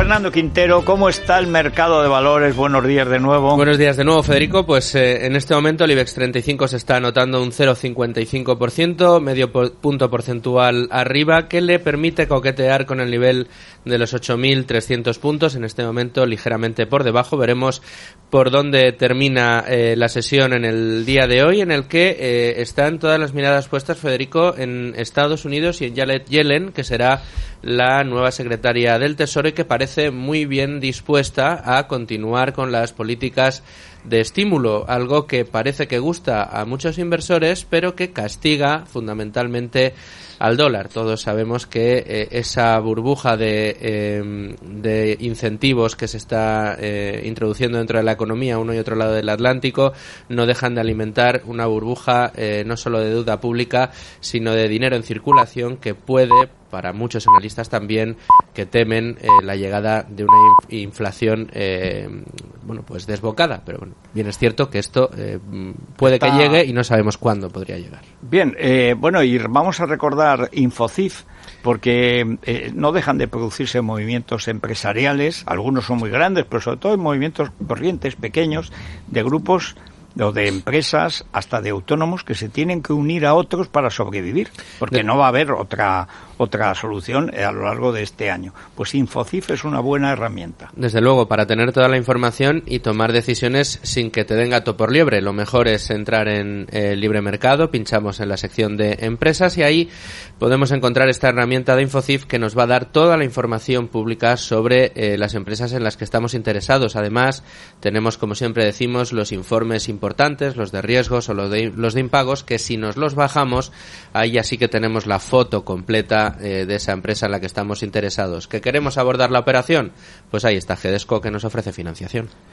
Fernando Quintero, ¿cómo está el mercado de valores? Buenos días de nuevo. Buenos días de nuevo, Federico. Pues en este momento el IBEX 35 se está anotando un 0,55%, medio punto porcentual arriba, que le permite coquetear con el nivel de los 8.300 puntos. En este momento ligeramente por debajo. Veremos por dónde termina la sesión en el día de hoy, en el que están todas las miradas puestas, Federico, en Estados Unidos y en Janet Yellen, que será la nueva secretaria del Tesoro y que parece muy bien dispuesta a continuar con las políticas de estímulo, algo que parece que gusta a muchos inversores, pero que castiga fundamentalmente al dólar. Todos sabemos que esa burbuja de incentivos que se está introduciendo dentro de la economía a uno y otro lado del Atlántico no dejan de alimentar una burbuja no solo de deuda pública, sino de dinero en circulación que puede, para muchos analistas también, que temen la llegada de una inflación pues desbocada. Pero bueno, bien es cierto que esto puede que llegue y no sabemos cuándo podría llegar. Bien, y vamos a recordar Infocif, porque no dejan de producirse movimientos empresariales, algunos son muy grandes, pero sobre todo movimientos corrientes, pequeños, de grupos o de empresas, hasta de autónomos, que se tienen que unir a otros para sobrevivir, porque no va a haber otra solución a lo largo de este año. Pues Infocif es una buena herramienta. Desde luego, para tener toda la información y tomar decisiones sin que te den gato por liebre. Lo mejor es entrar en Libre Mercado, pinchamos en la sección de empresas y ahí podemos encontrar esta herramienta de Infocif que nos va a dar toda la información pública sobre las empresas en las que estamos interesados. Además, tenemos, como siempre decimos, los informes importantes, los de riesgos o los de impagos, que si nos los bajamos, ahí ya sí que tenemos la foto completa de esa empresa en la que estamos interesados. ¿Que queremos abordar la operación? Pues ahí está GEDESCO, que nos ofrece financiación.